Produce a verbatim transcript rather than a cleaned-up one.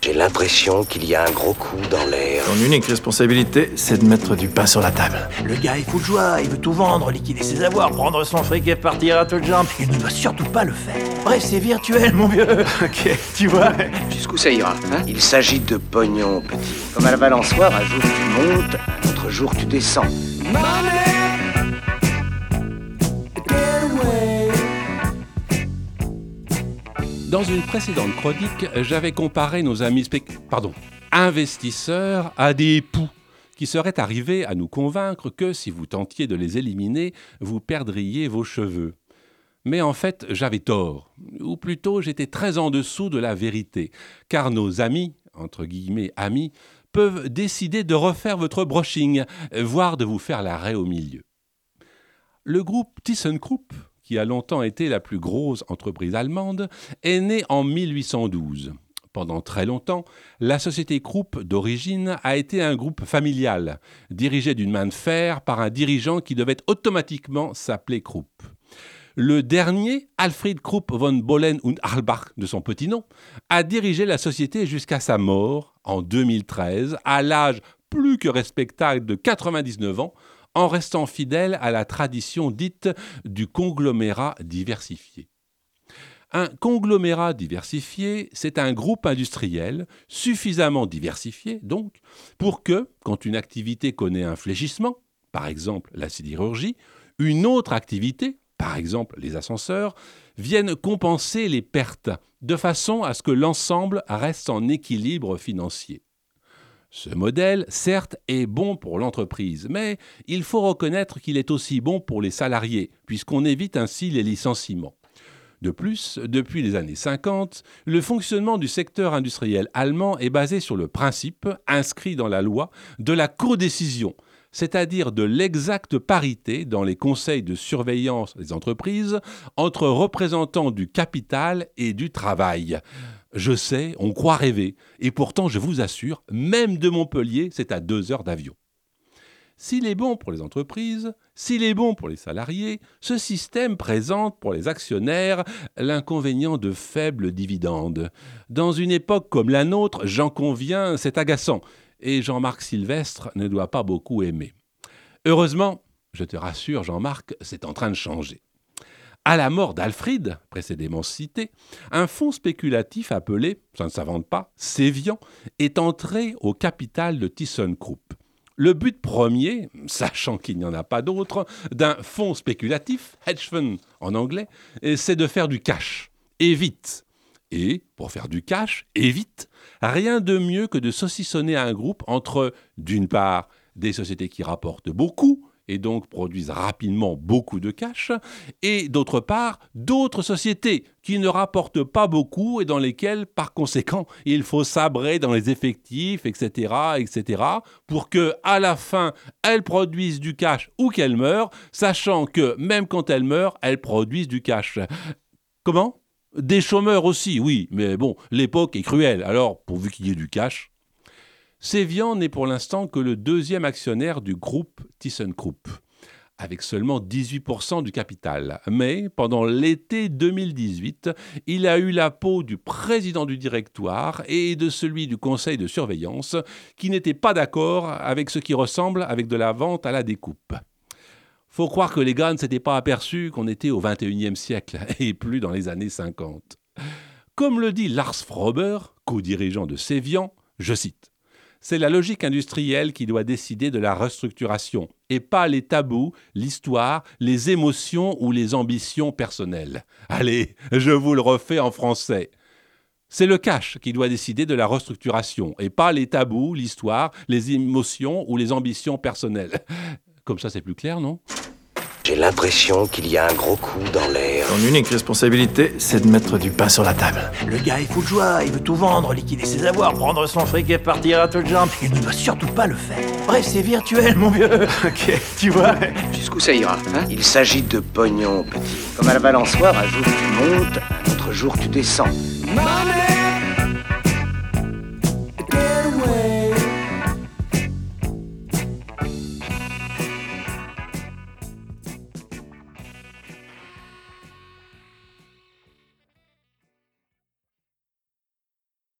J'ai l'impression qu'il y a un gros coup dans l'air. Ton unique responsabilité, c'est de mettre du pain sur la table. Le gars est fou de joie, il veut tout vendre, liquider ses avoirs, prendre son fric et partir à toutes jambes. Il ne doit surtout pas le faire. Bref, c'est virtuel, mon vieux. Ok, tu vois. Jusqu'où ça ira, hein? Il s'agit de pognon, petit. Comme à la balançoire, un jour tu montes, un autre jour tu descends. Dans une précédente chronique, j'avais comparé nos amis spec... Pardon, investisseurs à des poux qui seraient arrivés à nous convaincre que si vous tentiez de les éliminer, vous perdriez vos cheveux. Mais en fait, j'avais tort, ou plutôt j'étais très en dessous de la vérité, car nos amis, entre guillemets amis, peuvent décider de refaire votre brushing, voire de vous faire l'arrêt au milieu. Le groupe ThyssenKrupp, qui a longtemps été la plus grosse entreprise allemande, est né en mille huit cent douze. Pendant très longtemps, la société Krupp d'origine a été un groupe familial, dirigé d'une main de fer par un dirigeant qui devait automatiquement s'appeler Krupp. Le dernier, Alfred Krupp von Bohlen und Albach, de son petit nom, a dirigé la société jusqu'à sa mort en deux mille treize, à l'âge plus que respectable de quatre-vingt-dix-neuf ans, en restant fidèle à la tradition dite du conglomérat diversifié. Un conglomérat diversifié, c'est un groupe industriel suffisamment diversifié, donc, pour que, quand une activité connaît un fléchissement, par exemple la sidérurgie, une autre activité, par exemple les ascenseurs, vienne compenser les pertes, de façon à ce que l'ensemble reste en équilibre financier. Ce modèle, certes, est bon pour l'entreprise, mais il faut reconnaître qu'il est aussi bon pour les salariés, puisqu'on évite ainsi les licenciements. De plus, depuis les années cinquante, le fonctionnement du secteur industriel allemand est basé sur le principe, inscrit dans la loi, de la codécision, c'est-à-dire de l'exacte parité dans les conseils de surveillance des entreprises entre représentants du capital et du travail. Je sais, on croit rêver, et pourtant je vous assure, même de Montpellier, c'est à deux heures d'avion. S'il est bon pour les entreprises, s'il est bon pour les salariés, ce système présente pour les actionnaires l'inconvénient de faibles dividendes. Dans une époque comme la nôtre, j'en conviens, c'est agaçant, et Jean-Marc Sylvestre ne doit pas beaucoup aimer. Heureusement, je te rassure Jean-Marc, c'est en train de changer. À la mort d'Alfred, précédemment cité, un fonds spéculatif appelé, ça ne s'invente pas, Cevian, est entré au capital de ThyssenKrupp. Le but premier, sachant qu'il n'y en a pas d'autre, d'un fonds spéculatif, hedge fund en anglais, c'est de faire du cash, et vite. Et, pour faire du cash, et vite, rien de mieux que de saucissonner un groupe entre, d'une part, des sociétés qui rapportent beaucoup, et donc produisent rapidement beaucoup de cash, et d'autre part, d'autres sociétés qui ne rapportent pas beaucoup et dans lesquelles, par conséquent, il faut sabrer dans les effectifs, et cetera, et cetera, pour que, à la fin, elles produisent du cash ou qu'elles meurent, sachant que, même quand elles meurent, elles produisent du cash. Comment ? Des chômeurs aussi, oui, mais bon, l'époque est cruelle, alors, pourvu qu'il y ait du cash... Cevian n'est pour l'instant que le deuxième actionnaire du groupe ThyssenKrupp, avec seulement dix-huit pour cent du capital. Mais pendant l'été deux mille dix-huit, il a eu la peau du président du directoire et de celui du conseil de surveillance qui n'étaient pas d'accord avec ce qui ressemble avec de la vente à la découpe. Faut croire que les gars ne s'étaient pas aperçus qu'on était au vingt et unième siècle et plus dans les années cinquante. Comme le dit Lars Frober, co-dirigeant de Cevian, je cite: c'est la logique industrielle qui doit décider de la restructuration, et pas les tabous, l'histoire, les émotions ou les ambitions personnelles. Allez, je vous le refais en français. C'est le cash qui doit décider de la restructuration, et pas les tabous, l'histoire, les émotions ou les ambitions personnelles. Comme ça, c'est plus clair, non ? J'ai l'impression qu'il y a un gros coup dans l'air. Ton unique responsabilité, c'est de mettre du pain sur la table. Le gars est fou de joie, il veut tout vendre, liquider ses avoirs, prendre son fric et partir à toutes jambes. Il ne doit surtout pas le faire. Bref, c'est virtuel, mon vieux. Ok, tu vois. Jusqu'où ça ira, hein? Il s'agit de pognon, petit. Comme à la balançoire, un jour tu montes, un autre jour tu descends. Money